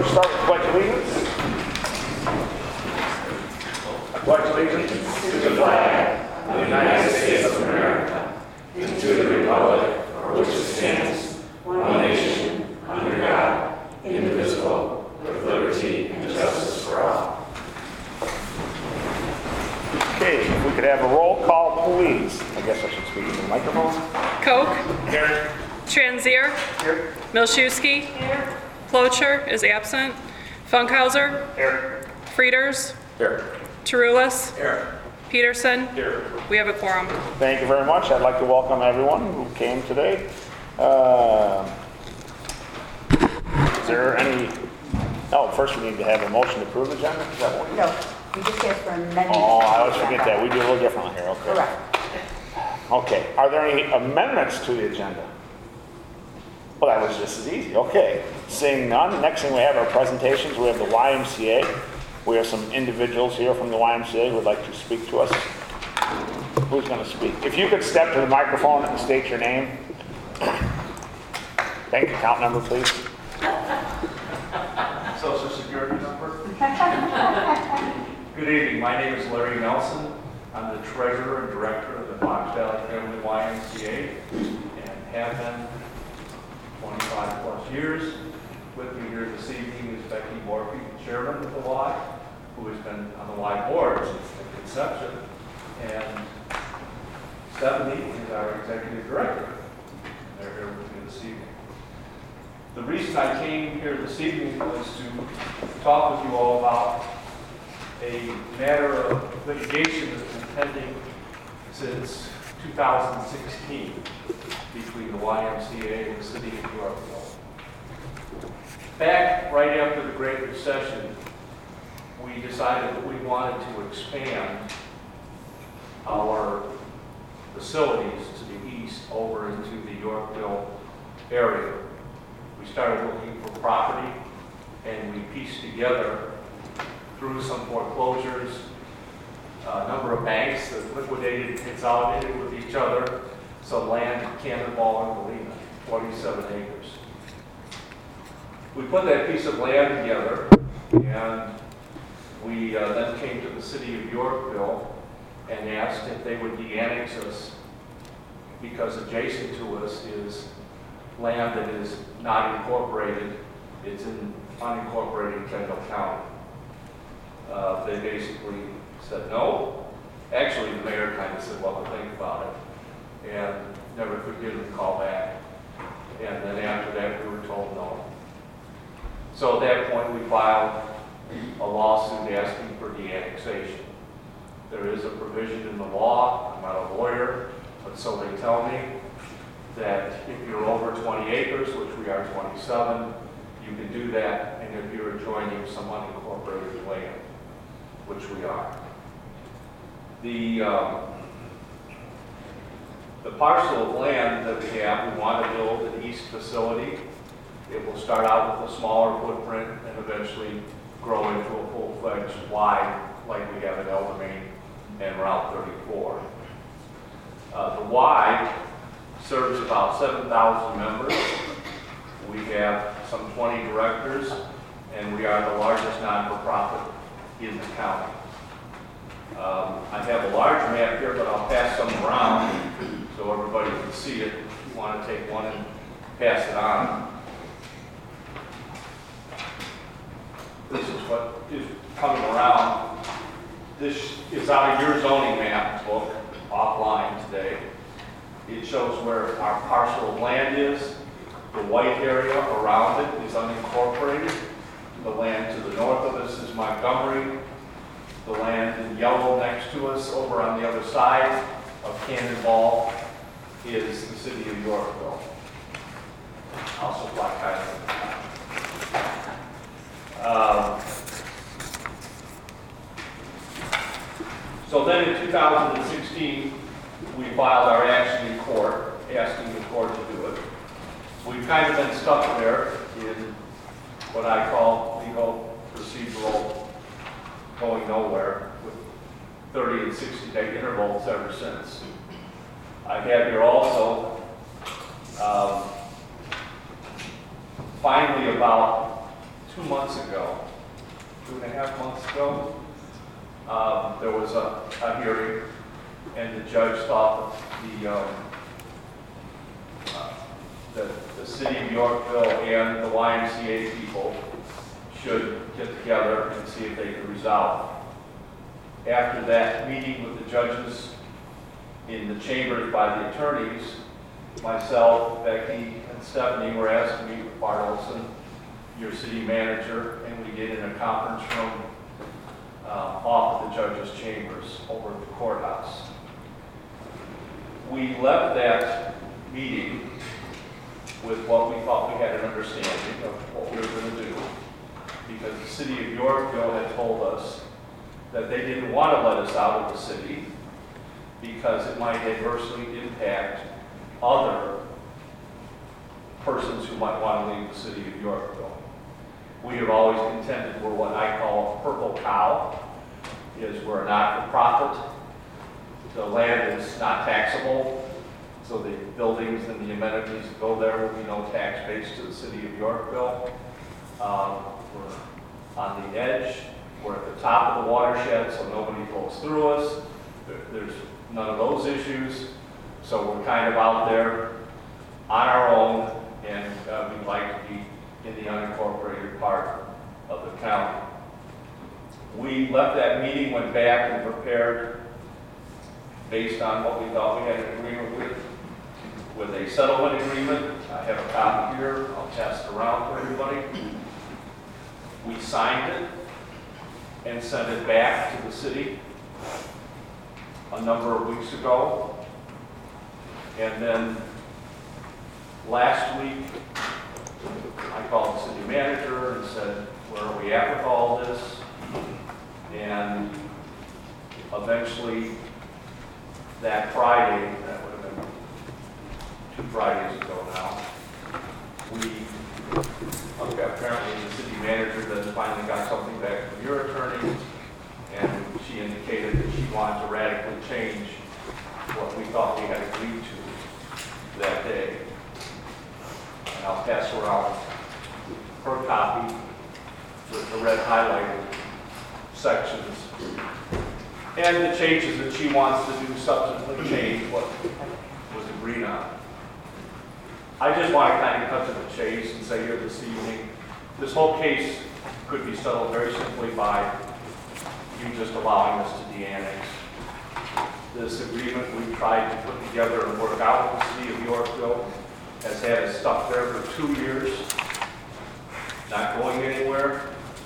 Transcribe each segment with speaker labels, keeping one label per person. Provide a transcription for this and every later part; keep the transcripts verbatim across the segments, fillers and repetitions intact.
Speaker 1: we'll start with pledge allegiance. I pledge allegiance to the flag of the United States of America and to the republic for which it stands, one nation, under God, indivisible, with liberty and justice for all. Okay, if we could have a roll call, please. I guess I should speak into the microphone.
Speaker 2: Koch.
Speaker 1: Here.
Speaker 2: Transier.
Speaker 1: Here.
Speaker 2: Milszewski. Here. Plocher is absent. Funkhauser.
Speaker 1: Here.
Speaker 2: Frieders.
Speaker 1: Here.
Speaker 2: Tarulis.
Speaker 1: Here.
Speaker 2: Peterson.
Speaker 1: Here.
Speaker 2: We have a quorum.
Speaker 1: Thank you very much. I'd like to welcome everyone who came today. Uh, is there any, oh, first we need to have a motion to approve the agenda? Is that what?
Speaker 3: No, you just asked for amendments.
Speaker 1: Oh, I always forget that. We do a little differently here, okay.
Speaker 3: Correct.
Speaker 1: Okay, are there any amendments to the agenda? Well, that was just as easy, okay. Seeing none, next thing we have are presentations. We have the Y M C A. We have some individuals here from the Y M C A who would like to speak to us. Who's going to speak? If you could step to the microphone and state your name. Bank account number, please.
Speaker 4: Social security number. Good evening, my name is Larry Nelson. I'm the treasurer and director of the Fox Valley Family Y M C A and have been twenty-five plus years. With me here this evening is Becky Morphy, the chairman of the Y, who has been on the Y board since the conception, and Stephanie is our executive director. They're here with me this evening. The reason I came here this evening was to talk with you all about a matter of litigation that's been pending since two thousand sixteen between the Y M C A and the city of Yorkville. Back right after the Great Recession, we decided that we wanted to expand our facilities to the east over into the Yorkville area. We started looking for property and we pieced together through some foreclosures, a number of banks that liquidated and consolidated with each other, some land in Cannonball and Galena, forty-seven acres. We put that piece of land together and we uh, then came to the city of Yorkville and asked if they would de-annex us because adjacent to us is land that is not incorporated. It's in unincorporated Kendall County. Uh, they basically said no. Actually, the mayor kind of said, well, we'll think about it, and never could get them to call back. And then after that, we were told no. So at that point, we filed a lawsuit asking for de-annexation. There is a provision in the law, I'm not a lawyer, but so they tell me, that if you're over twenty acres, which we are twenty-seven, you can do that, and if you're adjoining some unincorporated land, which we are. The, um, the parcel of land that we have, we want to build an east facility. It will start out with a smaller footprint and eventually grow into a full-fledged Y like we have at El Domain and Route thirty-four. Uh, the Y serves about seven thousand members. We have some twenty directors, and we are the largest non-for-profit in the county. Um, I have a large map here, but I'll pass some around so everybody can see it. If you want to take one and pass it on. This is what is coming around. This is out of your zoning map book, offline today. It shows where our parcel of land is. The white area around it is unincorporated. The land to the north of us is Montgomery. The land in yellow next to us over on the other side of Cannonball is the city of Yorkville. Also Black Island. Um, so then in two thousand sixteen, we filed our action in court, asking the court to do it. We've kind of been stuck there in what I call legal procedural going nowhere with thirty and sixty day intervals ever since. I have here also um, finally about two months ago, two and a half months ago, um, there was a, a hearing, and the judge thought that the, um, uh, that the city of Yorkville and the Y M C A people should get together and see if they could resolve. After that meeting with the judges in the chambers by the attorneys, myself, Becky, and Stephanie were asked to meet with Bart Olson, your city manager, and we did in a conference room uh, off of the judges' chambers over at the courthouse. We left that meeting with what we thought we had an understanding of what we were going to do, because the city of Yorkville had told us that they didn't want to let us out of the city because it might adversely impact other persons who might want to leave the city of Yorkville. We have always contended we're what I call a purple cow, is we're a not-for-profit. The land is not taxable, so the buildings and the amenities that go there will be no tax base to the city of Yorkville. Um, we're on the edge. We're at the top of the watershed, so nobody flows through us. There, there's none of those issues. So we're kind of out there on our own, and uh, we'd like to be in the unincorporated part of the county. We left that meeting, went back and prepared based on what we thought we had an agreement with, with a settlement agreement. I have a copy here. I'll pass it around to everybody. We signed it and sent it back to the city a number of weeks ago. And then last week, I called the city manager and said, where are we at with all this? And eventually, that Friday, that would have been two Fridays ago now, we, okay, apparently the city manager then finally got something back from your attorney, and she indicated that she wanted to radically change what we thought we had agreed to that day. And I'll pass around her copy with the red highlighted sections and the changes that she wants to do substantively change what was agreed on. I just want to kind of cut to the chase and say here this evening, this whole case could be settled very simply by you just allowing us to de-annex. This agreement we've tried to put together and work out with the city of Yorkville has had us stuck there for two years, not going anywhere.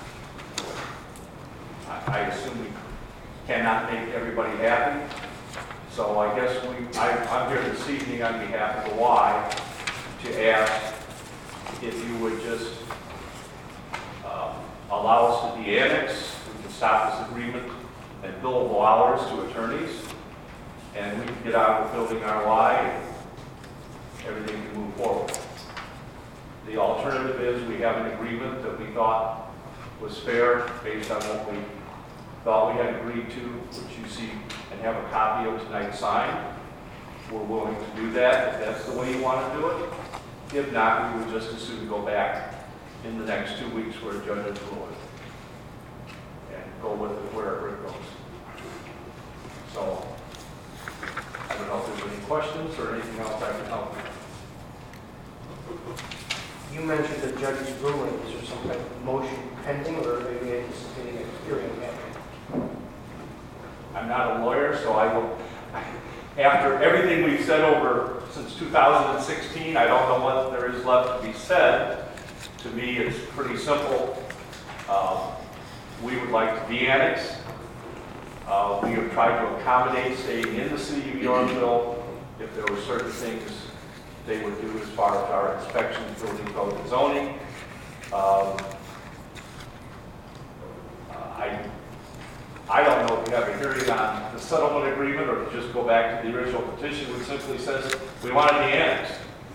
Speaker 4: I, I assume we cannot make everybody happy. So I guess we, I, I'm here this evening on behalf of the Y to ask if you would just um, allow us to de-annex. We can stop this agreement and billable hours to attorneys, and we can get on with building our Y and everything can move forward. The alternative is we have an agreement that we thought was fair based on what we thought we had agreed to, which you see and have a copy of tonight signed. We're willing to do that if that's the way you want to do it. If not, we would just as soon go back in the next two weeks where a judge is ruling and go with it wherever it goes. So I don't know if there's any questions or anything else I can help with.
Speaker 5: You mentioned the judge's ruling. Is there some type of motion pending, or are they anticipating a hearing happening?
Speaker 4: I'm not a lawyer, so I will, after everything we've said over since two thousand sixteen, I don't know what there is left to be said. To me, it's pretty simple. Um, we would like to de-annex. Uh, we have tried to accommodate staying in the city of Yorkville if there were certain things they would do as far as our inspections, building code and zoning. Um, uh, I, I don't know if you have a hearing on the settlement agreement or if you just go back to the original petition, which simply says we want it de-annexed.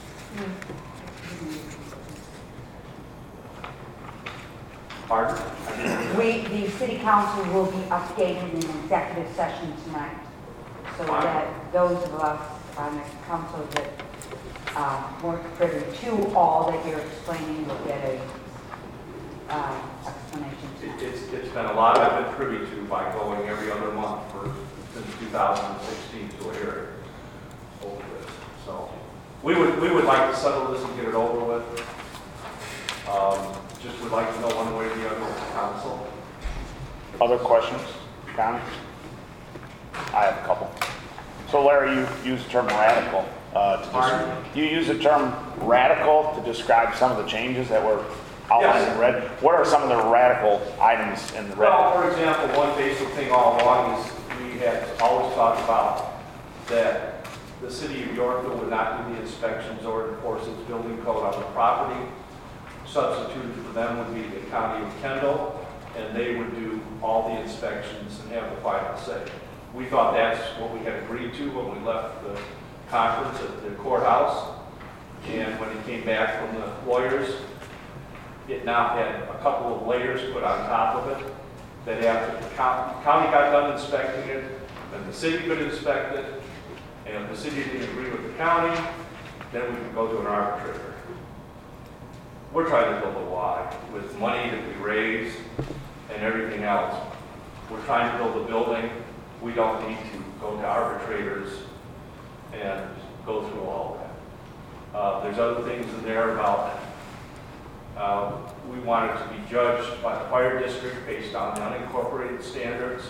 Speaker 4: Pardon?
Speaker 3: We, the city council will be updating an executive session tonight, so
Speaker 4: Fine.
Speaker 3: that those of us on the council that uh, weren't privy to all that you're explaining will get a uh, explanation
Speaker 4: It-
Speaker 3: tonight.
Speaker 4: It's, it's been a lot I've been privy to by going every other month for, since two thousand sixteen to a hearing over this. So, we would, we would like to settle this and get it over with. Um, just would like to know one way or the other with the council.
Speaker 1: Other questions, comments? I have a couple. So Larry, you use the term radical. Uh, to
Speaker 4: Pardon?
Speaker 1: des- you use the term radical to describe some of the changes that were outlined
Speaker 4: Yes.
Speaker 1: in red. What are some of the radical items in the red?
Speaker 4: Well, for example, one basic thing all along is we had always talked about that the city of Yorkville would not do the inspections or enforce its building code on the property. Substitute for them would be the county of Kendall, and they would do all the inspections and have the final say. We thought that's what we had agreed to when we left the conference at the courthouse. And when it came back from the lawyers, it now had a couple of layers put on top of it, that after the county, county got done inspecting it, then the city could inspect it, and if the city didn't agree with the county, then we could go to an arbitrator. We're trying to build a Y with money that we raise and everything else. We're trying to build a building. We don't need to go to arbitrators and go through all that. Uh, there's other things in there about Uh, we wanted to be judged by the fire district based on the unincorporated standards,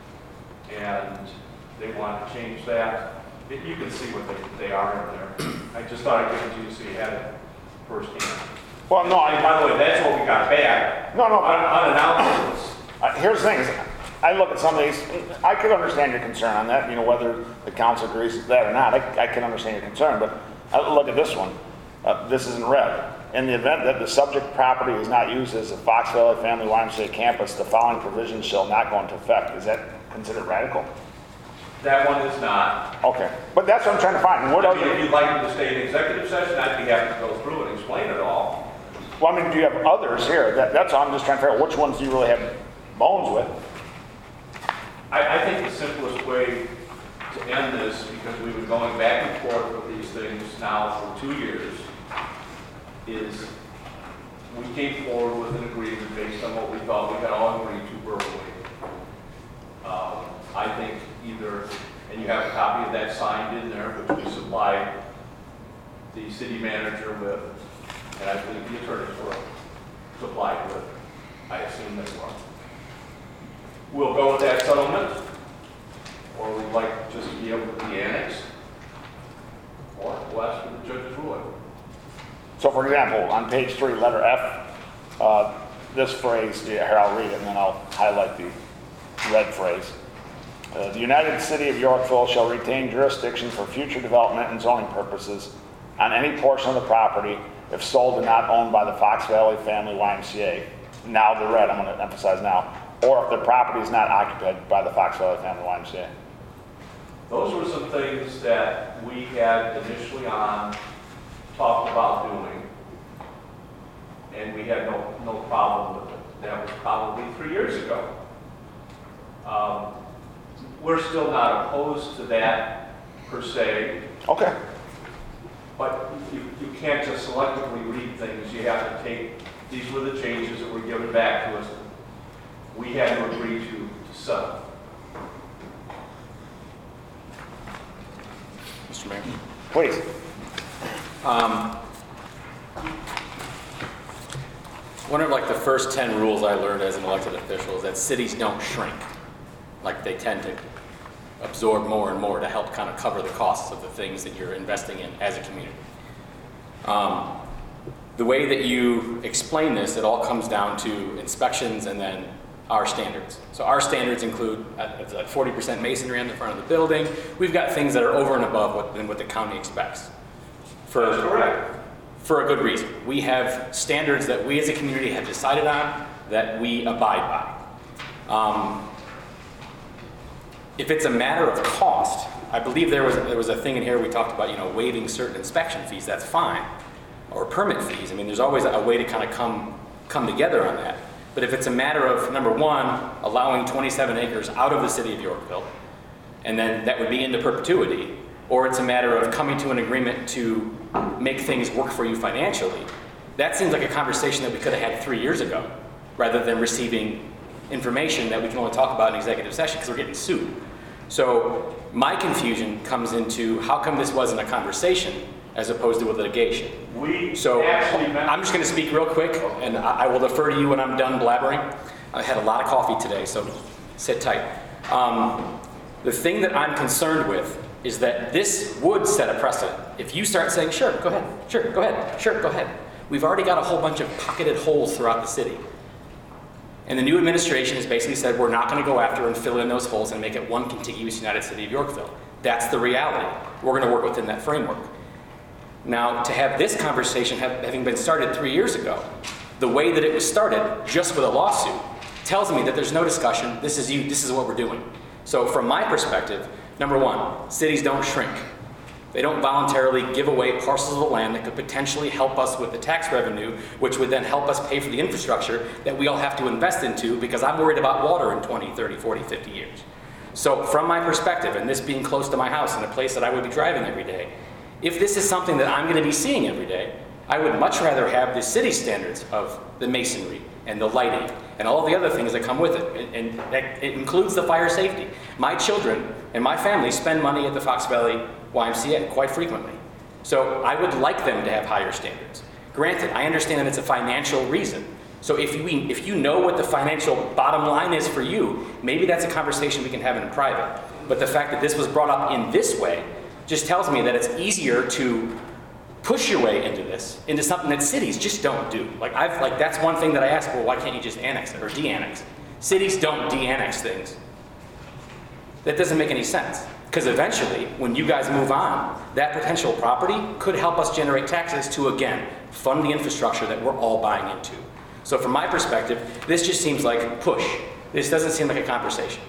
Speaker 4: and they want to change that. It- You can see what they, they are in there. I just thought I'd give it to you so you had it firsthand.
Speaker 1: Well, no,
Speaker 4: And
Speaker 1: I,
Speaker 4: by the way, that's what we got back.
Speaker 1: No, no, but-
Speaker 4: Un- Unannounced.
Speaker 1: Uh, here's the thing, is I look at some of these, I could understand your concern on that, you know, whether the council agrees with that or not, I, I can understand your concern, but I look at this one. Uh, this is in red. In the event that the subject property is not used as a Fox Valley Family Y M C A campus, the following provisions shall not go into effect. Is that considered radical?
Speaker 4: That one is not.
Speaker 1: Okay, but that's what I'm trying to find. What
Speaker 4: I mean, if
Speaker 1: other,
Speaker 4: you'd like me to stay in executive session, I'd be happy to go through and explain it all.
Speaker 1: well, I mean, do you have others here? That, that's all I'm just trying to figure out, which ones do you really have bones with?
Speaker 4: I, I think the simplest way to end this, because we've been going back and forth with these things now for two years, is we came forward with an agreement based on what we thought we had all agreed to verbally. Um, I think either, and you have a copy of that signed in there, which we supplied the city manager with, and I believe the attorneys were supplied with. I assume they were. We'll go with that settlement, or we'd like just to be able to be annexed, or we'll ask for the judge's ruling.
Speaker 1: So for example, on page three, letter F, uh, this phrase, yeah, here I'll read it and then I'll highlight the red phrase. Uh, the United City of Yorkville shall retain jurisdiction for future development and zoning purposes on any portion of the property if sold and not owned by the Fox Valley Family Y M C A. Now the red, I'm going to emphasize now, or if the property is not occupied by the Fox Valley Family Y M C A.
Speaker 4: Those were some things that we had initially on, talked about doing, and we had no, no problem with it. That was probably three years ago. Um, we're still not opposed to that per se,
Speaker 1: Okay.
Speaker 4: but you, you can't just selectively read things. You have to take, these were the changes that were given back to us. We had to agree to, to settle.
Speaker 6: Mister Mayor.
Speaker 1: Please.
Speaker 6: Um, one of like the first ten rules I learned as an elected official is that cities don't shrink. Like they tend to absorb more and more to help kind of cover the costs of the things that you're investing in as a community. Um, the way that you explain this, it all comes down to inspections and then our standards. So our standards include uh, forty percent masonry on the front of the building. We've got things that are over and above what, than what the county expects. For,
Speaker 4: That's correct.
Speaker 6: For a good reason. We have standards that we as a community have decided on that we abide by. Um, if it's a matter of cost, I believe there was, there was a thing in here we talked about, you know, waiving certain inspection fees, that's fine. Or permit fees. I mean, there's always a way to kind of come, come together on that. But if it's a matter of, number one, allowing twenty-seven acres out of the city of Yorkville, and then that would be into perpetuity, or it's a matter of coming to an agreement to make things work for you financially, that seems like a conversation that we could have had three years ago. rather than receiving information that we can only talk about in executive session because we're getting sued. So my confusion comes into how come this wasn't a conversation as opposed to a litigation.
Speaker 4: We
Speaker 6: So
Speaker 4: actually met.
Speaker 6: I'm just going to speak real quick, and I I will defer to you when I'm done blabbering. I had a lot of coffee today, so sit tight. Um, the thing that I'm concerned with is that this would set a precedent. If you start saying, sure, go ahead, sure, go ahead, sure, go ahead. We've already got a whole bunch of pocketed holes throughout the city. And the new administration has basically said, we're not going to go after and fill in those holes and make it one contiguous United City of Yorkville. That's the reality. We're going to work within that framework. Now, to have this conversation have, having been started three years ago, the way that it was started, just with a lawsuit, tells me that there's no discussion. This is you. This is what we're doing. So, from my perspective, number one, cities don't shrink. They don't voluntarily give away parcels of land that could potentially help us with the tax revenue, which would then help us pay for the infrastructure that we all have to invest into, because I'm worried about water in twenty, thirty, forty, fifty years. So, from my perspective, and this being close to my house and a place that I would be driving every day, if this is something that I'm going to be seeing every day, I would much rather have the city standards of the masonry and the lighting and all the other things that come with it. And, and that, it includes the fire safety. My children and my family spend money at the Fox Valley Y M C A quite frequently. So I would like them to have higher standards. Granted, I understand that it's a financial reason. So if you, if you know what the financial bottom line is for you, maybe that's a conversation we can have in private. But the fact that this was brought up in this way just tells me that it's easier to push your way into this, into something that cities just don't do. Like I've, like that's one thing that I ask, well, why can't you just annex it or de-annex it? Cities don't de-annex things. That doesn't make any sense. Because eventually, when you guys move on, that potential property could help us generate taxes to, again, fund the infrastructure that we're all buying into. So from my perspective, this just seems like push. This doesn't seem like a conversation.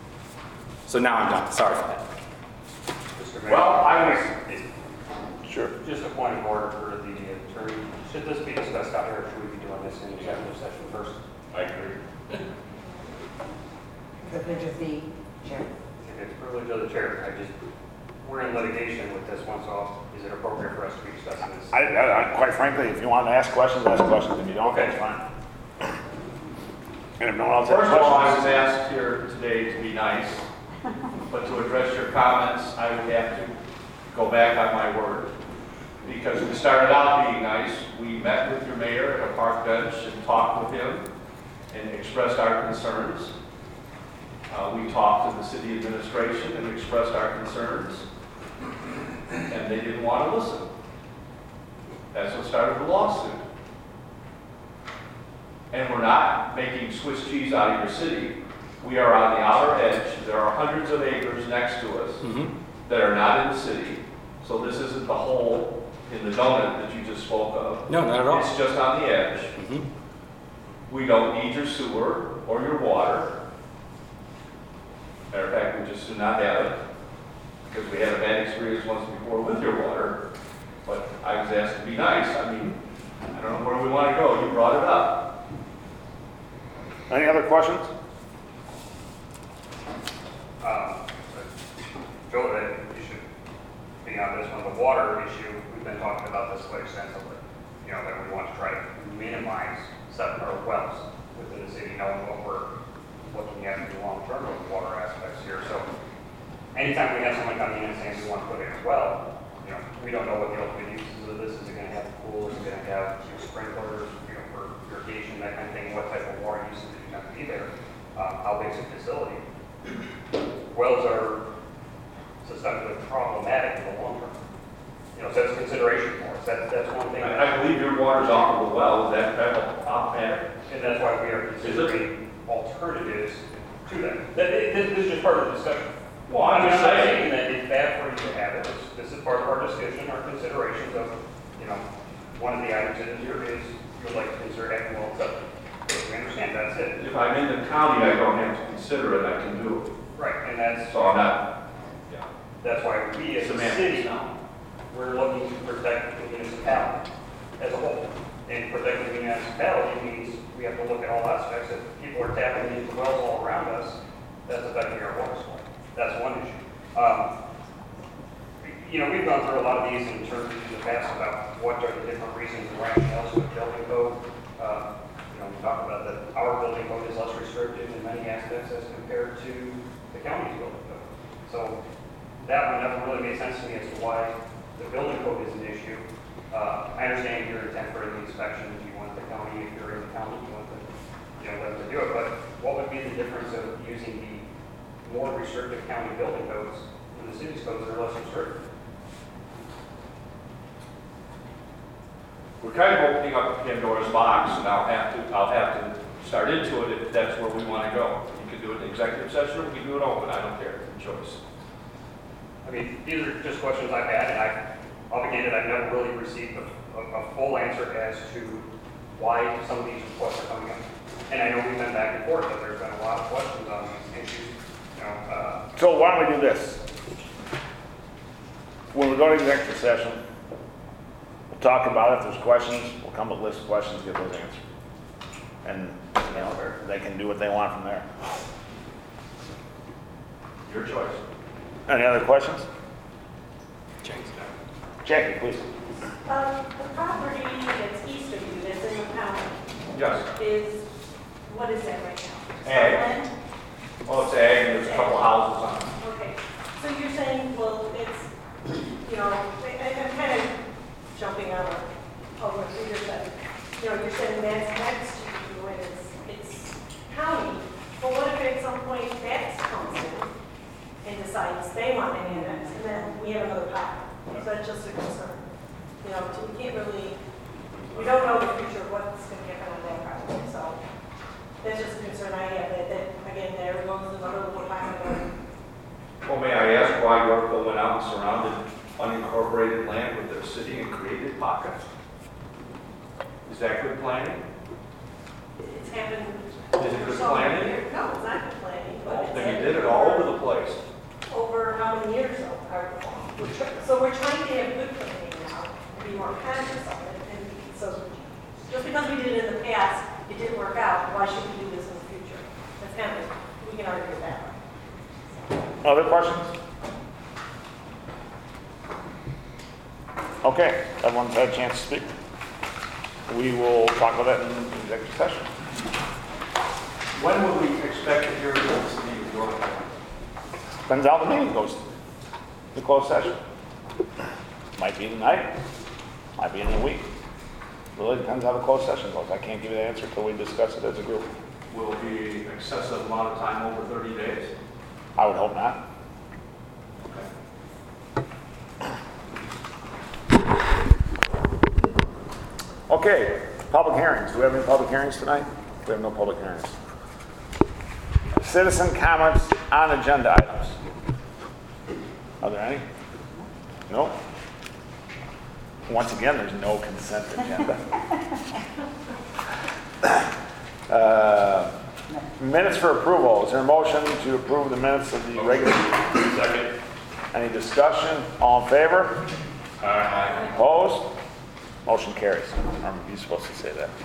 Speaker 6: So now I'm done. Sorry for that.
Speaker 7: Mister Mayor,
Speaker 1: Well, I was, sure.
Speaker 7: just a point of order for the attorney. Should this be discussed out here, or should we be doing this in executive session first?
Speaker 1: I agree.
Speaker 3: Privilege of the chair.
Speaker 7: If it's privilege of the chair, I just, we're in litigation with this one, so is it appropriate for us to be discussing this?
Speaker 1: I, I, I- quite frankly, if you want to ask questions, ask questions. If you don't, that's fine. And if no one else has
Speaker 4: First of all, I was
Speaker 1: questions.
Speaker 4: asked here today to be nice, but to address your comments, I would have to go back on my word. Because we started out being nice, we met with your mayor at a park bench and talked with him and expressed our concerns. Uh, we talked to the city administration and expressed our concerns, and they didn't want to listen. That's what started the lawsuit. And we're not making Swiss cheese out of your city. We are on the outer edge. There are hundreds of acres next to us
Speaker 6: Mm-hmm.
Speaker 4: that are not in the city. So this isn't the hole in the donut that you just spoke of.
Speaker 6: No, not at all.
Speaker 4: It's just on the edge.
Speaker 6: Mm-hmm.
Speaker 4: We don't need your sewer or your water. Matter of fact, we just do not have it, because we had a bad experience once before with your water. But I was asked to be nice. I mean, I don't know where we want to go. You brought it up.
Speaker 1: Any other questions?
Speaker 7: Um, Joe, that you should be on this one. The water issue, we've been talking about this quite extensively. You know, that we want to try to minimize set our wells within the city, knowing what we're looking at in the long term with water aspects here. So anytime we have someone coming in and saying we want to put in a well, you know, we don't know what the ultimate uses of this. Is it going to have a pool? Is it going to have you know, sprinklers, you know, for irrigation, that kind of thing? What type of water usage is going to be there? Um, how big is the facility? Wells are systemically problematic in the long term. You know, so that's consideration for us. That's, that's one thing.
Speaker 4: I, I believe your water's off of the well. Is that that off matter?
Speaker 7: And that's why we are considering alternatives to that. That, it, this, this is just part of the discussion.
Speaker 4: Well, I'm
Speaker 7: I'm
Speaker 4: just
Speaker 7: not
Speaker 4: saying.
Speaker 7: saying that it's bad for you to have it. This, this is part of our discussion, our considerations of, you know, one of the items in here is you'd like to consider having well accepted. We understand that's it.
Speaker 4: If I'm in the county, I don't have to consider it. I can do it.
Speaker 7: Right, and that's,
Speaker 4: So I'm not. Yeah.
Speaker 7: that's why we as a
Speaker 4: Semantics
Speaker 7: city,
Speaker 4: now.
Speaker 7: we're looking to protect the municipality as a whole. And protecting the municipality means we have to look at all aspects. If people are tapping into wells all around us, that's affecting our water supply. That's one issue. Um, you know, we've gone through a lot of these in terms in the past about what are the different reasons and rationales for the building code. Uh, you know, we talked about the the county's building code. So that one never really made sense to me as to why the building code is an issue. Uh, I understand your intent for the inspection, you want the county, if you're in the county, you want the, you know, them to do it, but what would be the difference of using the more restrictive county building codes when the city's codes are less restrictive?
Speaker 4: We're kind of opening up Pandora's box, and I'll have to, I'll have to start into it if that's where we want to go. You can do it in executive session, or we can do it open, I don't care, it's your choice.
Speaker 7: I mean, these are just questions I've had, and I, I'll be candid, I've never really received a, a, a full answer as to why some of these requests are coming up. And I know we've been back and forth, but there's been a lot of questions on these issues, you know, uh,
Speaker 1: So why don't we do this? When we go to executive session, we'll talk about it. If there's questions, we'll come with a list of questions, get those answered. And, you know, they can do what they want from there.
Speaker 4: Your choice.
Speaker 1: Any other questions?
Speaker 6: James.
Speaker 1: Jackie, please.
Speaker 8: Um, the property that's east of you, that's in the county,
Speaker 4: Yes.
Speaker 8: is, what is that right now?
Speaker 4: Ag.
Speaker 8: Farmland?
Speaker 4: Well, it's ag, and there's a couple houses on it.
Speaker 8: Okay, so you're saying, well, it's, you know, I, I'm kind of jumping on over what you said. You know, you're saying that's next to you, and it's, it's county, but what if at some point that comes in and decides they want to annex, and then we have another pocket? So that's just a concern. You know, we can't really, we don't know the future of what's going to happen on that property, so that's just a concern I have, that, that again, there goes another little pocket.
Speaker 4: Well, may I ask why Yorkville went out and surrounded unincorporated land with their city and created pockets? Is that good planning?
Speaker 8: It's happened.
Speaker 4: Is it
Speaker 8: over
Speaker 4: good
Speaker 8: so many
Speaker 4: planning?
Speaker 8: years. No, it's not good planning, but
Speaker 4: Well,
Speaker 8: it's
Speaker 4: then you
Speaker 8: happened
Speaker 4: did it all over the place.
Speaker 8: over how many years though? Or- we're tr- So we're trying to have good planning now, and be more conscious of it, and so just because we did it in the past, it didn't work out, why should we do this in the future? That's kind of, we can argue that way.
Speaker 1: Other questions? Okay, everyone's had a chance to speak. We will talk about that in executive session.
Speaker 4: When will we expect to hear from the city of Yorkville?
Speaker 1: Depends how the meeting goes, the closed session. Might be tonight, might be in a week. Really depends how the closed session goes. I can't give you the answer until we discuss it as a group.
Speaker 4: Will it be excessive amount of time over thirty days?
Speaker 1: I would hope not. Okay, public hearings. Do we have any public hearings tonight? We have no public hearings. Citizen comments on agenda items. Are there any? No? Once again, there's no consent agenda. Uh, Minutes for approval. Is there a motion to approve the minutes of the regular?
Speaker 4: Second.
Speaker 1: Any discussion? All in favor?
Speaker 4: Aye.
Speaker 1: Opposed? Motion carries. Are you supposed to say that?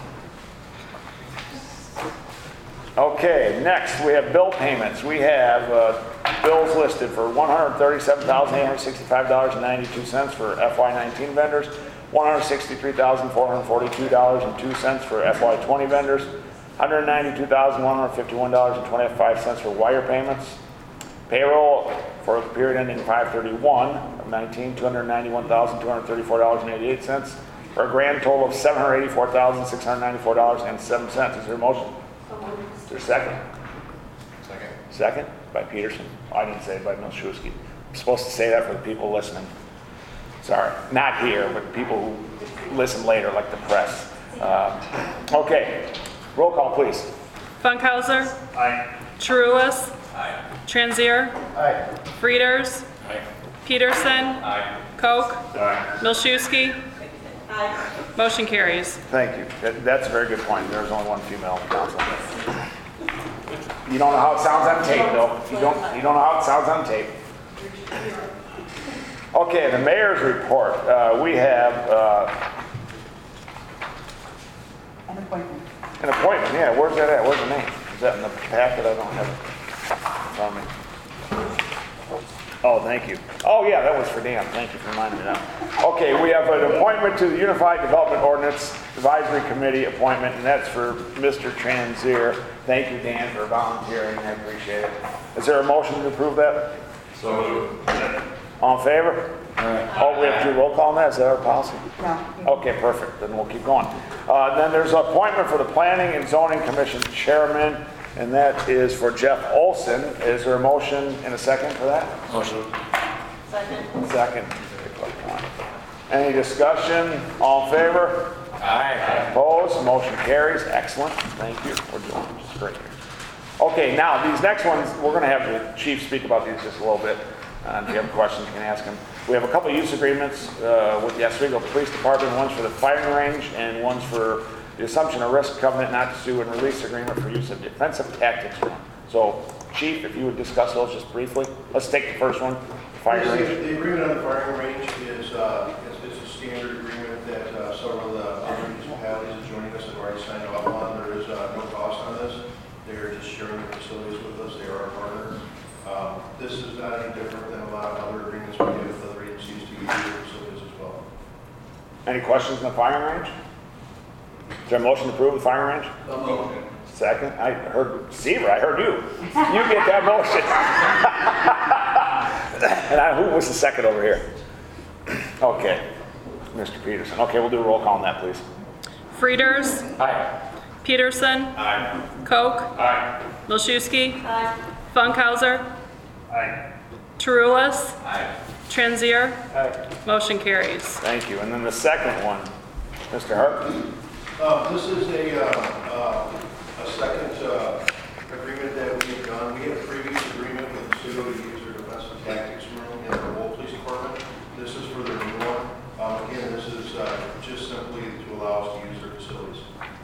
Speaker 1: Okay, next we have bill payments. We have uh, bills listed for one hundred thirty-seven thousand eight hundred sixty-five dollars and ninety-two cents for F Y nineteen vendors, one hundred sixty-three thousand four hundred forty-two dollars and two cents for F Y twenty vendors, one hundred ninety-two thousand one hundred fifty-one dollars and twenty-five cents for wire payments. Payroll for the period ending five thirty-one of nineteen, two hundred ninety-one thousand two hundred thirty-four dollars and eighty-eight cents for a grand total of seven hundred eighty-four thousand six hundred ninety-four dollars and seven cents. Is there a motion? Is there a second?
Speaker 6: Second.
Speaker 1: Second by Peterson. Oh, I didn't say it by Milszewski. I'm supposed to say that for the people listening. Sorry, not here, but people who listen later, like the press. Uh, okay, roll call, please.
Speaker 2: Funkhauser.
Speaker 7: I,
Speaker 2: Truist.
Speaker 6: Aye.
Speaker 2: Transier.
Speaker 5: Aye.
Speaker 2: Frieders.
Speaker 6: Aye.
Speaker 2: Peterson.
Speaker 6: Aye.
Speaker 2: Koch.
Speaker 4: Aye.
Speaker 2: Milszewski.
Speaker 8: Aye.
Speaker 2: Motion carries.
Speaker 1: Thank you. That, that's a very good point. There's only one female on the council. You don't know how it sounds on tape, though. You don't. You don't know how it sounds on tape. Okay, the mayor's report. Uh, we have uh,
Speaker 3: An appointment.
Speaker 1: an appointment. Yeah, where's that at? Where's the name? Is that in the packet? I don't have it on me. Oh, thank you. Oh, yeah, that was for Dan. Thank you for reminding me of that. Okay, we have an appointment to the Unified Development Ordinance Advisory Committee appointment, and that's for Mister Transier. Thank you, Dan, for volunteering. I appreciate it. Is there a motion to approve that?
Speaker 4: So moved.
Speaker 1: All in favor? Oh, we have to do roll call on that? Is that our policy?
Speaker 3: No.
Speaker 1: Okay, perfect. Then we'll keep going. Uh, then there's an appointment for the Planning and Zoning Commission Chairman, and that is for Jeff Olson. Is there a motion and a second for that?
Speaker 6: Motion.
Speaker 8: Second.
Speaker 1: Second. Any discussion? All in favor?
Speaker 6: Aye.
Speaker 1: Opposed? Motion carries. Excellent. Thank you. We're doing just great here. Okay, now these next ones, we're going to have the chief speak about these just a little bit. Uh, if you have questions, you can ask him. We have a couple of use agreements uh, with the Oswego Police Department. One's for the firing range and one's for the assumption of risk covenant not to sue and release agreement for use of defensive tactics room. So, Chief, if you would discuss those just briefly. Let's take the first one, the firing
Speaker 9: Yes,
Speaker 1: range.
Speaker 9: The the agreement on the firing range is, uh, is is a standard agreement that uh, several of the other municipalities are joining us have already signed off on. There is uh, no cost on this. They're just sharing the facilities with us. They are our partner. Um, This is not any different than a lot of other agreements we do with other agencies to use their facilities as well.
Speaker 1: Any questions on the firing range? Is there a motion to approve the firing range?
Speaker 9: Motion.
Speaker 1: Second? I heard Seaver, I heard you. You get that motion. And I, who was the second over here? Okay, Mister Peterson. Okay, we'll do a roll call on that, please.
Speaker 2: Frieders.
Speaker 6: Aye.
Speaker 2: Peterson.
Speaker 6: Aye.
Speaker 2: Koch.
Speaker 7: Aye.
Speaker 2: Milczewski.
Speaker 8: Aye.
Speaker 2: Funkhauser.
Speaker 7: Aye.
Speaker 2: Tarulas.
Speaker 6: Aye.
Speaker 2: Transier. Motion carries.
Speaker 1: Thank you. And then the second one, Mister Hart.
Speaker 9: Uh, This is a, uh, uh, a second uh, agreement that we have done. We had a previous agreement with the city to use their defensive tactics room in the Lowell Police Department. This is for the new one. Um, Again, this is uh, just simply to allow us to use their facilities.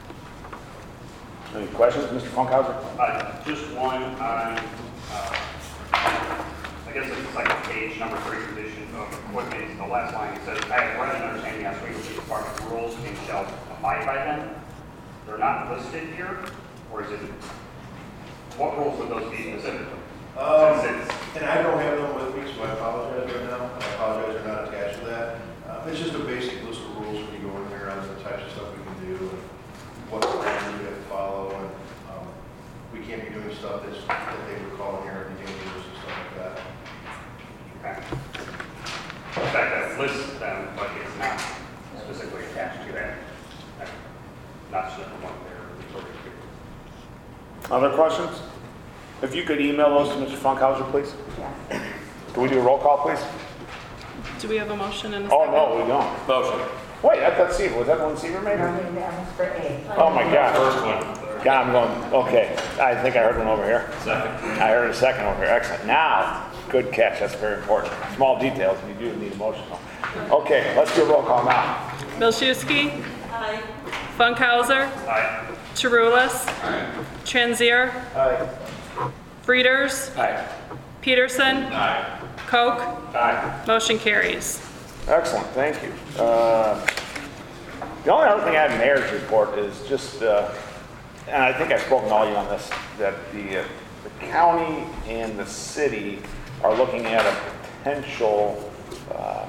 Speaker 1: Any questions, Mister Funkhauser?
Speaker 7: Uh, Just one on, uh, I guess it's like page number three, condition of equipment, the last line, it says, I have read and understanding the Oswego Police Department rules and shall abide by them. They're not listed here, or is it, what rules would those be specifically?
Speaker 9: Um,
Speaker 7: Since it's-
Speaker 9: And I don't have them with me, so I apologize right now. I apologize, they're not attached to that. Uh, It's just a basic list of rules when you go in there on the types of stuff we can do and what parameters we have to follow. And um, we can't be doing stuff that's, that they would call inherently dangerous and stuff like that.
Speaker 7: Okay. In fact, that lists them, but it's not specifically attached to that. Not sure what they're.
Speaker 1: Other questions? If you could email those to Mister Funkhauser, please.
Speaker 3: Yes.
Speaker 1: Can we do a roll call, please?
Speaker 2: Do we have a motion and a
Speaker 1: Oh,
Speaker 2: second?
Speaker 1: no, we don't.
Speaker 6: Motion.
Speaker 1: Wait, I thought Seaver, was that the one Seaver made?
Speaker 3: No, that was for A.
Speaker 1: Oh, my God. First one. God, I'm going, okay. I think I heard one over here.
Speaker 6: Second.
Speaker 1: I heard a second over here. Excellent. Now, good catch. That's very important. Small details, and you do need emotion. Okay, let's do a roll call now.
Speaker 2: Milczewski.
Speaker 8: Aye.
Speaker 2: Funkhauser.
Speaker 7: Aye.
Speaker 2: Tarulas. Transier.
Speaker 9: Aye.
Speaker 2: Frieders.
Speaker 6: Aye.
Speaker 2: Peterson.
Speaker 6: Aye.
Speaker 2: Koch.
Speaker 7: Aye.
Speaker 2: Motion carries.
Speaker 1: Excellent, thank you. Uh, The only other thing I have in the mayor's report is just, uh, and I think I've spoken to all of you on this, that the, uh, the county and the city are looking at a potential uh,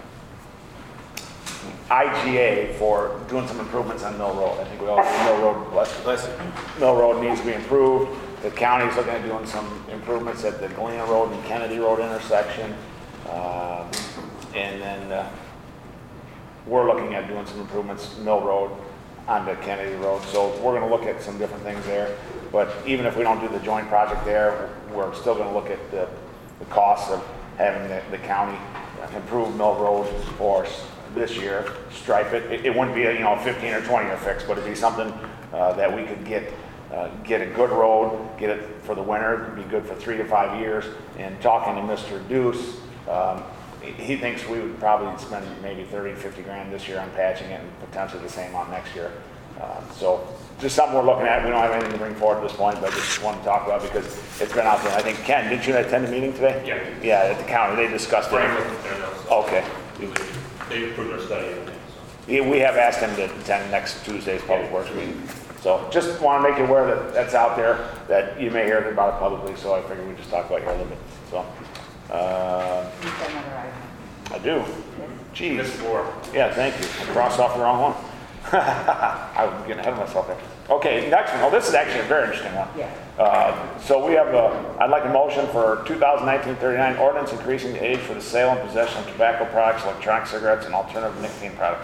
Speaker 1: I G A for doing some improvements on Mill Road. I think we all, Mill Road, bless you.
Speaker 6: Bless you.
Speaker 1: Mill Road needs to be improved. The county's looking at doing some improvements at the Galena Road and Kennedy Road intersection. Um, And then uh, we're looking at doing some improvements, Mill Road onto Kennedy Road. So we're going to look at some different things there. But even if we don't do the joint project there, we're still going to look at the, the costs of having the, the county improve Mill Road for us this year, stripe it. It, it wouldn't be a, you know, a fifteen or twenty year fix, but it'd be something uh, that we could get Uh, get a good road, get it for the winter, it'd be good for three to five years. And talking to Mister Deuce, um, he- he thinks we would probably spend maybe thirty, fifty grand this year on patching it and potentially the same on next year. Uh, So just something we're looking at. We don't have anything to bring forward at this point, but just want to talk about because it's been out there. I think, Ken, didn't you attend the meeting today?
Speaker 10: Yeah.
Speaker 1: Yeah, at the county, they discussed it.
Speaker 10: Frank wasn't there though,
Speaker 1: Okay.
Speaker 10: so they approved our study and things, so.
Speaker 1: Yeah, we have asked him to attend next Tuesday's Public Works meeting. So just want to make you aware that that's out there, that you may hear about it publicly, so I figured we'd just talk about it here a little bit. So, uh,
Speaker 3: You've got another item.
Speaker 1: I do.
Speaker 3: Yes.
Speaker 1: Geez.
Speaker 10: Miss Moore.
Speaker 1: Yeah, thank you. I crossed off the wrong one. I was getting ahead of myself there. Okay, next one. Oh, this is actually a very interesting one.
Speaker 3: Yeah.
Speaker 1: Uh, so we have a, I'd like a motion for two thousand nineteen thirty-nine ordinance increasing the age for the sale and possession of tobacco products, electronic cigarettes, and alternative nicotine products.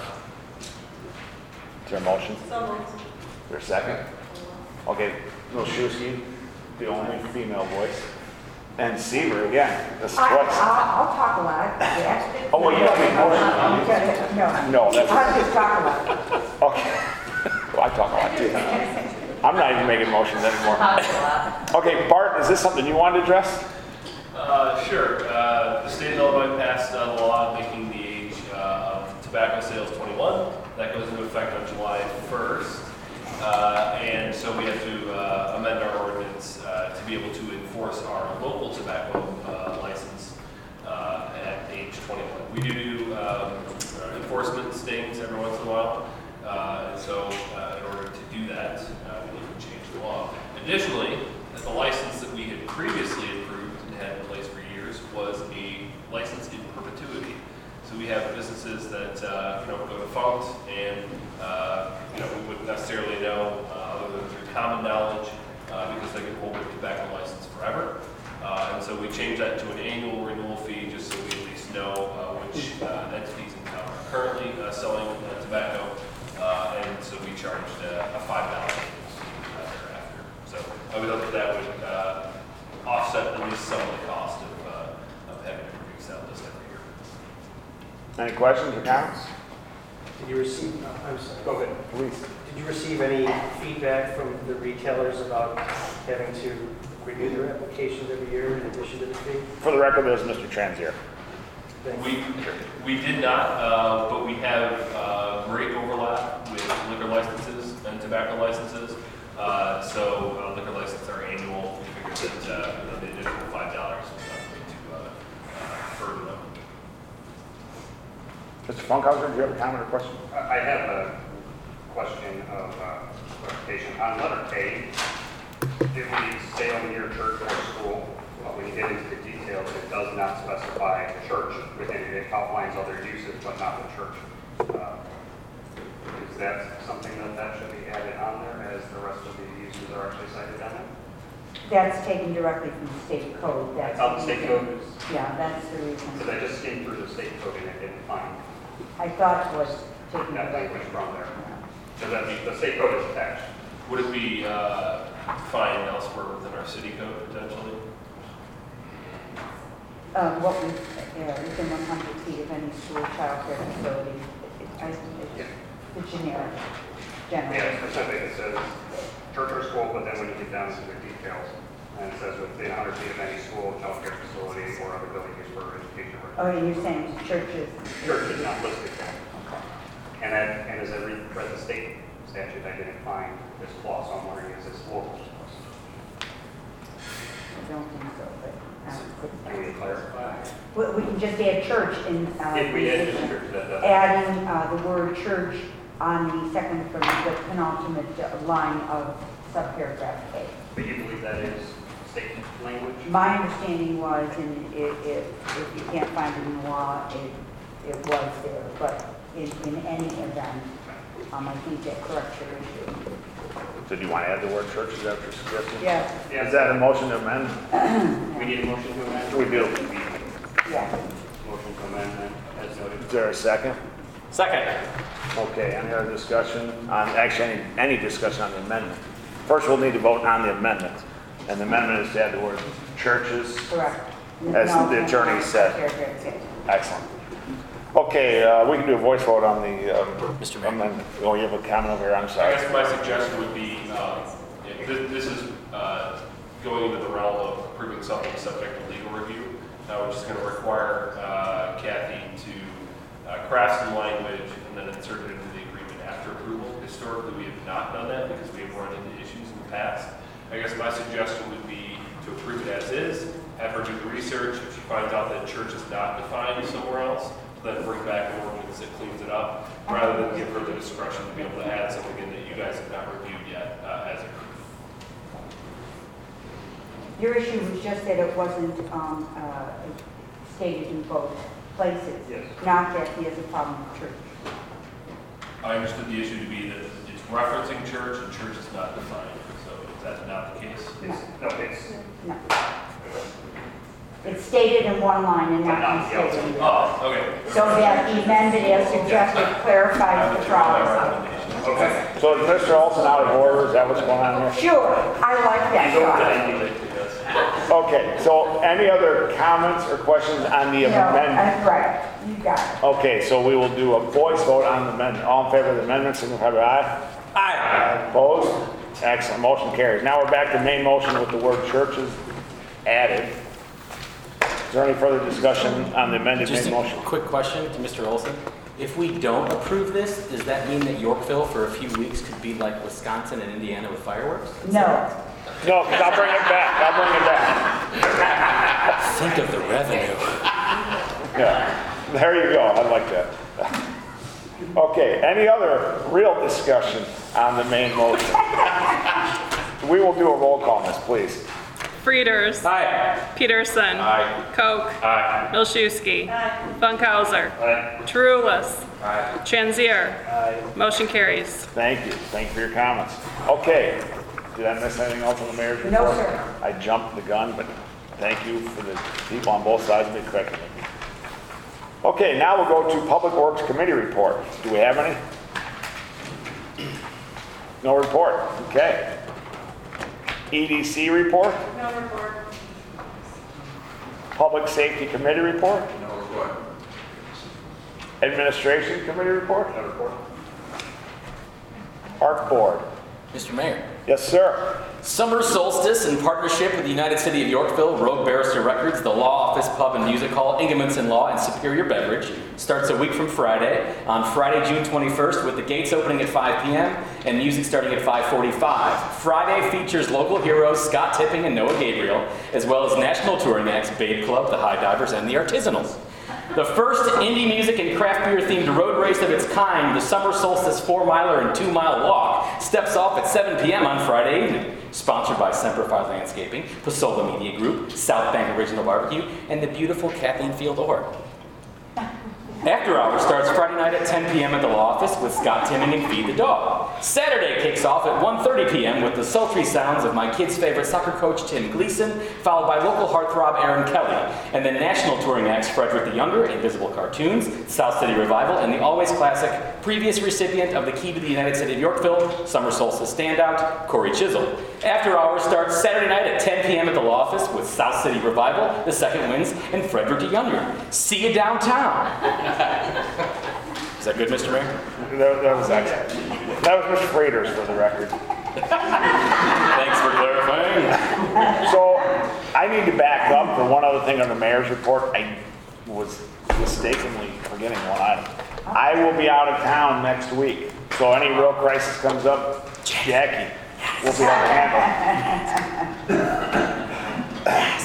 Speaker 1: Is there a motion?
Speaker 8: So moved.
Speaker 1: Is there a second? Okay, Milszewski, the only female voice. And Seaver again. This is
Speaker 3: I,
Speaker 1: twice.
Speaker 3: I'll, I'll talk a lot, yes.
Speaker 1: Oh, well, you have any more?
Speaker 3: No.
Speaker 1: No, that's-
Speaker 3: I'll just talk a lot.
Speaker 1: Okay. Well, I talk a lot too. I'm not even making motions anymore. Okay, Bart, is this something you want to address?
Speaker 11: Uh, sure. Uh, the state of Illinois passed a law making the age uh, of tobacco sales twenty-one. That goes into effect on July first. Uh, and so we have to uh, amend our ordinance uh, to be able to enforce our local tobacco uh, license uh, at age twenty-one. We do do um, enforcement stings every once in a while. Uh, and so uh, in order to do that, uh, we need to change the law. Additionally, the license that we had previously approved and had in place for years was a license in perpetuity. So we have businesses that uh, you know go defunct, and uh, you know we wouldn't necessarily know uh, other than through common knowledge uh, because they could hold their tobacco license forever. Uh, and so we changed that to an annual renewal fee, just so we at least know uh, which uh, entities in town are currently uh, selling uh, tobacco. Uh, and so we charged uh, a five dollar uh, thereafter. So I would hope that that would uh, offset at least some of the cost of, uh, of having to produce that list every year.
Speaker 1: Any questions or comments?
Speaker 5: Did you receive, uh, I'm sorry.
Speaker 7: Go ahead.
Speaker 1: Please.
Speaker 5: Did you receive any feedback from the retailers about having to renew their applications every year in addition to the fee?
Speaker 1: For the record, there's Mister Transier.
Speaker 5: Thank
Speaker 11: We,
Speaker 5: you.
Speaker 11: we did not, uh, but we have uh, great overlap with liquor licenses and tobacco licenses. Uh, so uh, liquor licenses are annual. We figured that uh, you know, the additional five dollars was not going to uh, uh, burden them.
Speaker 1: Mister Funkhauser, do you have a comment or question?
Speaker 7: I have a question of uh, clarification. On letter A, if we say on near church or school, well, when you get into the details, it does not specify church within it. It outlines other uses, but not the church. Uh, Is that something that that should be added on there as the rest of the uses are actually cited on it?
Speaker 3: That's taken directly from the state code. That's
Speaker 7: Oh, the state code is,
Speaker 3: Yeah, that's the reason.
Speaker 7: because I just skimmed through the state code and I didn't find
Speaker 3: I thought it was taken
Speaker 7: that
Speaker 3: directly.
Speaker 7: language from there. So that the, the state code is attached.
Speaker 11: Would it be uh, fine elsewhere within our city code potentially?
Speaker 3: Uh, what we, uh, within one hundred feet of any school, childcare facility, it, I, it's the generic, general.
Speaker 7: Yeah, specific, it says church or school, but then when you get down to the details, and it says within one hundred feet of any school, childcare facility, or other building used for education.
Speaker 3: Oh, and you're saying churches?
Speaker 7: Church is not listed there. And that, and as I read read the state statute, I didn't find this clause, so I'm wondering, is this local?
Speaker 3: I don't think so, but. um,
Speaker 7: Can we clarify?
Speaker 3: We, we can just add church in, uh.
Speaker 7: If we add
Speaker 3: position.
Speaker 7: church, that doesn't.
Speaker 3: Adding, uh, the word church on the second from the penultimate line of subparagraph A.
Speaker 7: But you believe that is state language?
Speaker 3: My understanding was, and it, it, if you can't find it in the law, it, it was there, but in, in any event, um, I think that corrects your issue.
Speaker 1: So do you want to add the word church? Is that what you're suggesting?
Speaker 3: Yeah,
Speaker 1: Is that a motion to amend?
Speaker 7: We need a motion to amend?
Speaker 1: We do.
Speaker 3: yeah.
Speaker 7: Motion to amend then, as noted.
Speaker 1: Is there a second?
Speaker 6: Second.
Speaker 1: Okay, any other discussion on, actually, any, any discussion on the amendment? First, we'll need to vote on the amendment. And the amendment is to add the word churches.
Speaker 3: Correct.
Speaker 1: As
Speaker 3: No,
Speaker 1: the attorney said.
Speaker 3: subparagraph, yes.
Speaker 1: Excellent. Okay, uh, we can do a voice vote on the, um,
Speaker 6: Mister Mayor.
Speaker 1: amendment. Oh, you have a comment over here, I'm
Speaker 11: I
Speaker 1: sorry.
Speaker 11: guess my suggestion would be, um, if this, this is uh, going into the realm of approving something subject to legal review. Now we're just going to require uh, Kathy to uh, craft some language and then insert it into the agreement after approval. Historically, we have not done that because we have run into issues in the past. I guess my suggestion would be to approve it as is, have her do the research. If she finds out that church is not defined somewhere else, then bring back an ordinance that cleans it up, rather than give her the discretion to be able to add something in that you guys have not reviewed yet uh, as a group.
Speaker 3: Your issue was just that it wasn't um, uh, stated in both places.
Speaker 7: Yes.
Speaker 3: Not that he has a problem with church.
Speaker 11: I understood the issue to be that it's referencing church and church is not defined. So is that not the case?
Speaker 7: It's, no, it's,
Speaker 3: No. It's stated in one line and
Speaker 7: But
Speaker 3: not
Speaker 7: not the
Speaker 3: stated in the
Speaker 11: Oh, okay.
Speaker 3: So that the amended as suggested clarifies the problem.
Speaker 7: okay.
Speaker 1: So is Mister Olson out of order? Is that what's going on here?
Speaker 3: Sure, I like that thought.
Speaker 1: Okay, so any other comments or questions on the
Speaker 3: No,
Speaker 1: amendment?
Speaker 3: that's right, you got it.
Speaker 1: Okay, so we will do a voice vote on the amendment. All in favor of the amendment, signify by aye. Aye. Opposed? Excellent, motion carries. Now we're back to main motion with the word churches added. Is there any further discussion on the amended
Speaker 6: Just
Speaker 1: main
Speaker 6: a
Speaker 1: motion?
Speaker 6: quick question to Mister Olson. If we don't approve this, does that mean that Yorkville for a few weeks could be like Wisconsin and Indiana with fireworks?
Speaker 3: No,
Speaker 1: No, because I'll bring it back, I'll bring it back.
Speaker 6: Think of the revenue.
Speaker 1: Yeah, there you go, I like that. Okay, any other real discussion on the main motion? We will do a roll call on this, please.
Speaker 2: Frieders.
Speaker 6: Aye.
Speaker 2: Peterson.
Speaker 10: Aye.
Speaker 2: Koch.
Speaker 10: Aye.
Speaker 2: Milchewski.
Speaker 8: Aye.
Speaker 2: Funkhauser.
Speaker 7: Aye.
Speaker 2: Trulis.
Speaker 10: Aye.
Speaker 2: Transier.
Speaker 5: Aye.
Speaker 2: Motion carries.
Speaker 1: Thank you, thank you for your comments. Okay, did I miss anything else on the mayor's report?
Speaker 3: No, sir.
Speaker 1: I jumped the gun, but thank you for the people on both sides of me correcting me. Okay, now we'll go to Public Works Committee report. Do we have any? No report, okay. E D C report,
Speaker 8: No report.
Speaker 1: Public Safety Committee report,
Speaker 10: No report.
Speaker 1: Administration Committee report,
Speaker 7: No report.
Speaker 1: Park Board.
Speaker 6: Mister Mayor.
Speaker 1: Yes, sir.
Speaker 6: Summer Solstice, in partnership with the United City of Yorkville, Rogue Barrister Records, the Law Office Pub and Music Hall, Ingemanson Law, and Superior Beverage, starts a week from Friday, on Friday, June twenty-first, with the gates opening at five p.m. and music starting at five forty-five. Friday features local heroes Scott Tipping and Noah Gabriel, as well as national touring acts Babe Club, the High Divers, and the Artisanals. The first indie music and craft beer themed road race of its kind, the Summer Solstice four miler and two mile walk, steps off at seven p.m. on Friday evening. Sponsored by Semper Fi Landscaping, Pasola Media Group, South Bank Original Barbecue, and the beautiful Kathleen Field Orr. After Hours starts Friday night at ten p.m. at the Law Office with Scott Timming and Feed the Dog. Saturday kicks off at one thirty p.m. with the sultry sounds of my kid's favorite soccer coach Tim Gleason, followed by local heartthrob Aaron Kelly, and then national touring acts Frederick the Younger, Invisible Cartoons, South City Revival, and the always classic previous recipient of the Key to the United City of Yorkville, Summer Solstice standout, Corey Chisel. After Hours starts Saturday night at ten p.m. at the Law Office with South City Revival, The Second Winds, and Frederick the Younger. See you downtown. Is that good, Mister Mayor?
Speaker 1: That, that was excellent. That was Mister Freitas for the record.
Speaker 6: Thanks for clarifying.
Speaker 1: So I need to back up for one other thing on the mayor's report. I was mistakenly forgetting one item. I will be out of town next week, so any real crisis comes up, Jackie will be able to handle it.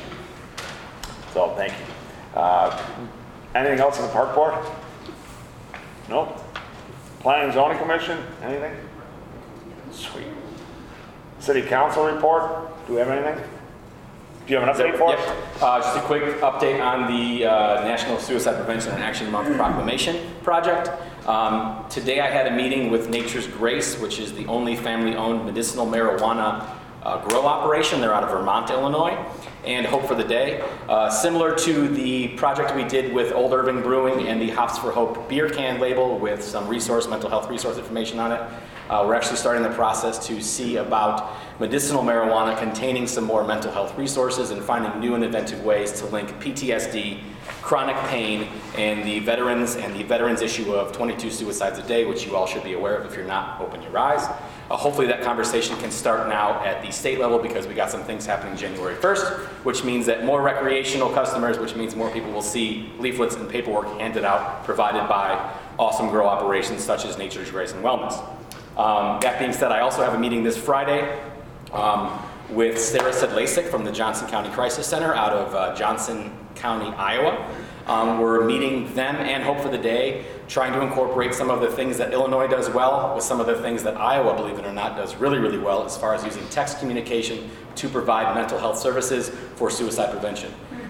Speaker 1: So thank you. Uh, anything else on the park board? Nope. Planning and Zoning Commission, anything? Sweet. City Council report, do we have anything? Do you have an update for us?
Speaker 6: Yep. Uh, just a quick update on the uh, National Suicide Prevention and Action Month Proclamation Project. Um, today I had a meeting with Nature's Grace, which is the only family-owned medicinal marijuana uh, grow operation. They're out of Vermont, Illinois, and Hope for the Day. Uh, similar to the project we did with Old Irving Brewing and the Hops for Hope beer can label with some resource, mental health resource information on it. Uh, we're actually starting the process to see about medicinal marijuana containing some more mental health resources and finding new and inventive ways to link P T S D, chronic pain, and the veterans and the veterans issue of twenty-two suicides a day, which you all should be aware of if you're not, open your eyes. Uh, hopefully that conversation can start now at the state level because we got some things happening January first, which means that more recreational customers, which means more people will see leaflets and paperwork handed out provided by awesome grow operations such as Nature's Grace and Wellness. Um, that being said, I also have a meeting this Friday um, with Sarah Sedlasik from the Johnson County Crisis Center out of uh, Johnson County, Iowa. Um, we're meeting them and Hope for the Day, trying to incorporate some of the things that Illinois does well with some of the things that Iowa, believe it or not, does really, really well as far as using text communication to provide mental health services for suicide prevention.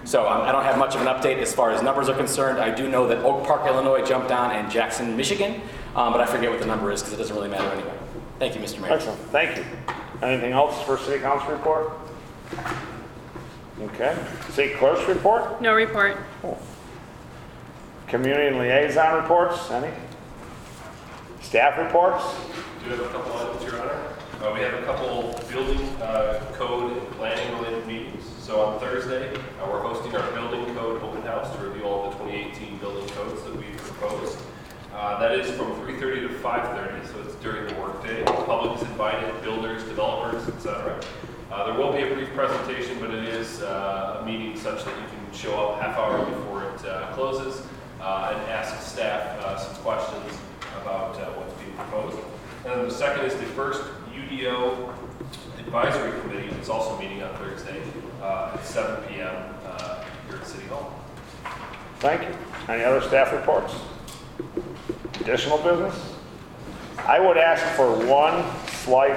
Speaker 6: So um, I don't have much of an update as far as numbers are concerned. I do know that Oak Park, Illinois jumped on and Jackson, Michigan, um, but I forget what the number is because it doesn't really matter anyway. Thank you, Mister Mayor.
Speaker 1: Excellent, thank you. Anything else for city council report? Okay, city clerk's report?
Speaker 2: No report.
Speaker 1: Community and liaison reports, any? Staff reports?
Speaker 11: Do you have a couple items, Your Honor? Uh, we have a couple building uh, code and planning related meetings. So on Thursday, uh, we're hosting our building code open house to review all the twenty eighteen building codes that we've proposed. Uh, that is from three thirty to five thirty, so it's during the workday. The public is invited, builders, developers, et cetera. Uh, there will be a brief presentation, but it is uh, a meeting such that you can show up half hour before it uh, closes uh, and ask staff uh, some questions about uh, what's being proposed. And then the second is the first U D O advisory committee is also meeting on Thursday uh, at seven p m Uh, here at City Hall.
Speaker 1: Thank you. Any other staff reports? Additional business? I would ask for one slight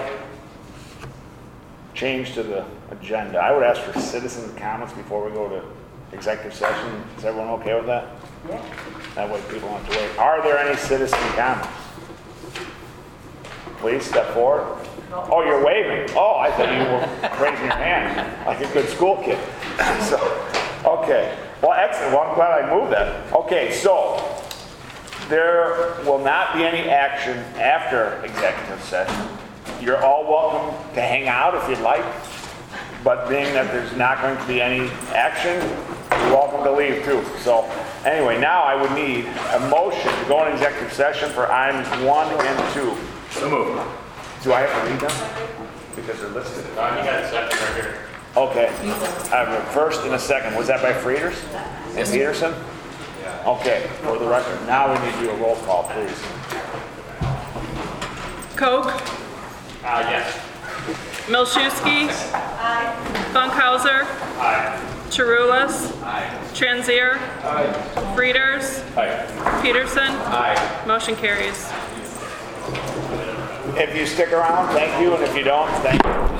Speaker 1: change to the agenda. I would ask for citizens' comments before we go to executive session. Is everyone okay with that?
Speaker 3: Yeah.
Speaker 1: That way people don't have to wait. Are there any citizen comments? Please step forward. Oh, you're waving. Oh, I thought you were raising your hand like a good school kid. So, okay. Well, excellent. Well, I'm glad I moved that. Okay, so there will not be any action after executive session. You're all welcome to hang out if you'd like, but being that there's not going to be any action, you're welcome to leave too. So anyway, now I would need a motion to go in executive session for items one and two.
Speaker 10: So moved.
Speaker 1: Do I have to read them? Because they're listed.
Speaker 10: Uh, you got a second right here.
Speaker 1: Okay. I have a first and a second. Was that by Frieders and Peterson?
Speaker 10: Yeah.
Speaker 1: Okay, for the record. Now we need to do a roll call, please.
Speaker 2: Koch,
Speaker 10: Uh, yes.
Speaker 2: Milszewski, Funkhauser,
Speaker 10: Aye.
Speaker 2: Charulas,
Speaker 10: Aye.
Speaker 2: Transier, Frieders,
Speaker 10: Aye.
Speaker 2: Peterson.
Speaker 10: Aye.
Speaker 2: Motion carries.
Speaker 1: If you stick around, thank you, and if you don't, thank you.